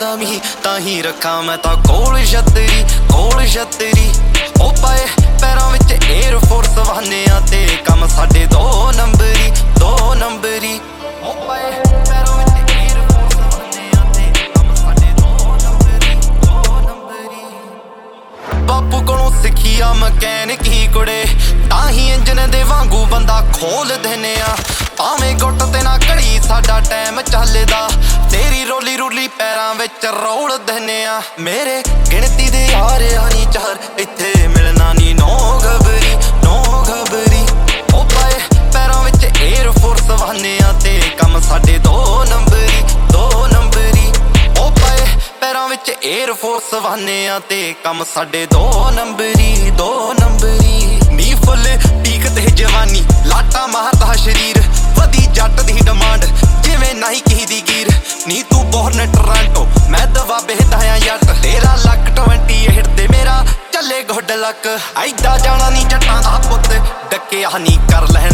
ਆਉਂਦਾ ਮੀਂਹ ਤਾਂ ਹੀ ਰੱਖਾਂ ਮੈਂ ਤਾਂ ਕੋਲ ਛਤਰੀ ਉਹ ਪਾਏ ਪੈਰਾਂ ਵਿੱਚ 에ਅਰ ਫੋਰਸ ਵਾਹਨਿਆਂ ਤੇ ਕੰਮ ਸਾਡੇ ਦੋ ਨੰਬਰੀ ਉਹ ਪਾਏ ਪੈਰਾਂ ਵਿੱਚ 에ਅਰ ਫੋਰਸ ਵਾਹਨਿਆਂ ਤੇ ਕੰਮ ਸਾਡੇ ਦੋ ਨੰਬਰੀ ਬਾਪੂ ਕੋਲੋਂ ਸਿੱਖਿਆ ਮਕੈਨਿਕ ਹੀ ਕੁੜੇ ਤਾਂ ਹੀ ਇੰਜਨ ਦੇ ਵਾਂਗੂ ਬੰਦਾ ਖੋਲ ਦਿੰਨੇ ਆ ਭਾਵੇਂ ਗੁੱਟ ਤੇ ਨਾ ਘੜੀ ਸਾਡਾ ਟਾਈਮ ਚੱਲਦਾ ਤੇਰੀ ਰੋਲੀ ਪੈਰਾਂ ਵਿੱਚ ਰੋਲ ਦਿੰਨੇ ਆ ਮੇਰੇ ਗਿਣਤੀ ਦੇ ਯਾਰ ਨੀ ਚਾਰ ਇੱਥੇ ਮਿਲਣਾ ਨੀ ਨੋ ਗਬਰੀ ਉਹ ਪਾਏ ਪੈਰਾਂ ਵਿੱਚ 에ਅਰ ਫੋਰਸ ਵਾਹਨਿਆਂ ਤੇ ਕੰਮ ਸਾਡੇ ਦੋ ਨੰਬਰੀ ਉਹ ਪਾਏ ਪੈਰਾਂ ਵਿੱਚ 에ਅਰ ਫੋਰਸ ਵਾਹਨਿਆਂ ਤੇ ਕੰਮ ਸਾਡੇ ਦੋ ਨੰਬਰੀ ਨੀ ਫੁੱਲ ਪੀਕ ਤੇ ਜਵਾਨੀ ਲਾਟਾ ਮਾਰਦਾ ਸ਼ਰੀਰ ਵਧੀ ਜੱਟ ਦੀ ਡਿਮਾਂਡ ਜਿਵੇਂ ਨਾਈਕੀ ਦੀ ਗੀਰ ਨੀ ਤੂੰ ਬੋਰਨ ਟੋਰਾਂਟੋ ਮੈਂ ਦਵਾਬੇ ਦਾ ਆ ਯੱਟ ਤੇਰਾ ਲੱਕ 28 ਤੇ ਮੇਰਾ ਚੱਲੇ ਗੁੱਡ ਲੱਕ ਐਦਾਂ ਜਾਣਾ ਨੀ ਜੱਟਾਂ ਦਾ ਪੁੱਤ ਡੱਕਿਆ ਨੀ ਕਰ ਲੈਣਾ